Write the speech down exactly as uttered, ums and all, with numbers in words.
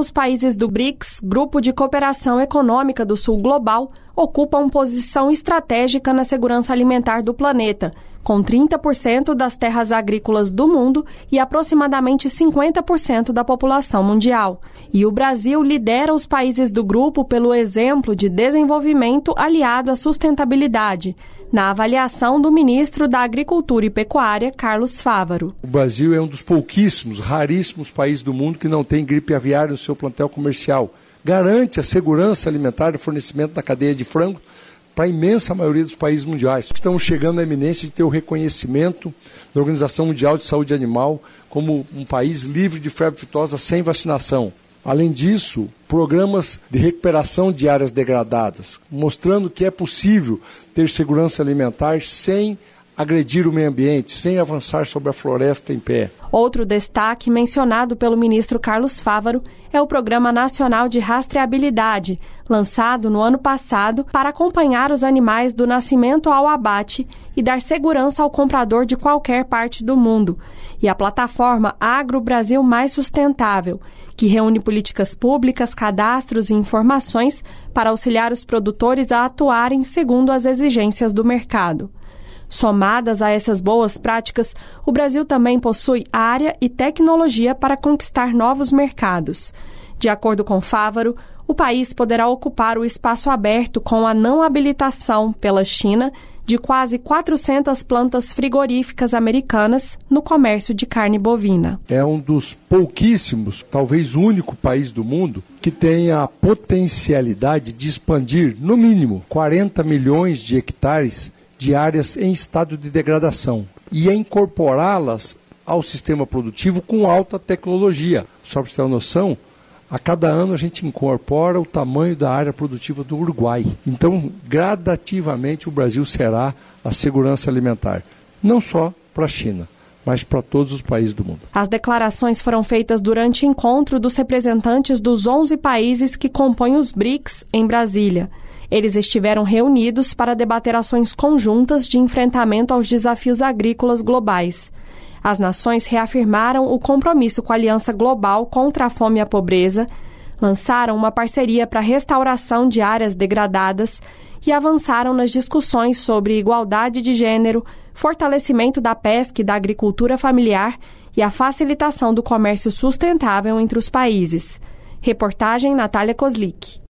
Os países do BRICS, Grupo de Cooperação Econômica do Sul Global, ocupam posição estratégica na segurança alimentar do planeta, com trinta por cento das terras agrícolas do mundo e aproximadamente cinquenta por cento da população mundial. E o Brasil lidera os países do grupo pelo exemplo de desenvolvimento aliado à sustentabilidade, na avaliação do ministro da Agricultura e Pecuária, Carlos Fávaro. O Brasil é um dos pouquíssimos, raríssimos países do mundo que não tem gripe aviária no seu plantel comercial. Garante a segurança alimentar e fornecimento da cadeia de frango para a imensa maioria dos países mundiais. Estamos chegando à eminência de ter o reconhecimento da Organização Mundial de Saúde Animal como um país livre de febre aftosa sem vacinação. Além disso, programas de recuperação de áreas degradadas, mostrando que é possível ter segurança alimentar sem agredir o meio ambiente, sem avançar sobre a floresta em pé. Outro destaque mencionado pelo ministro Carlos Fávaro é o Programa Nacional de Rastreabilidade, lançado no ano passado para acompanhar os animais do nascimento ao abate e dar segurança ao comprador de qualquer parte do mundo, e a plataforma Agro Brasil Mais Sustentável, que reúne políticas públicas, cadastros e informações para auxiliar os produtores a atuarem segundo as exigências do mercado. Somadas a essas boas práticas, o Brasil também possui área e tecnologia para conquistar novos mercados. De acordo com Fávaro, o país poderá ocupar o espaço aberto com a não habilitação pela China de quase quatrocentas plantas frigoríficas americanas no comércio de carne bovina. É um dos pouquíssimos, talvez único país do mundo que tem a potencialidade de expandir, no mínimo, quarenta milhões de hectares de áreas em estado de degradação e a incorporá-las ao sistema produtivo com alta tecnologia. Só para você ter uma noção, a cada ano a gente incorpora o tamanho da área produtiva do Uruguai. Então, gradativamente, o Brasil será a segurança alimentar, não só para a China, mas para todos os países do mundo. As declarações foram feitas durante encontro dos representantes dos onze países que compõem os BRICS em Brasília. Eles estiveram reunidos para debater ações conjuntas de enfrentamento aos desafios agrícolas globais. As nações reafirmaram o compromisso com a Aliança Global contra a Fome e a Pobreza, lançaram uma parceria para a restauração de áreas degradadas e avançaram nas discussões sobre igualdade de gênero, fortalecimento da pesca e da agricultura familiar e a facilitação do comércio sustentável entre os países. Reportagem Natália Kozlik.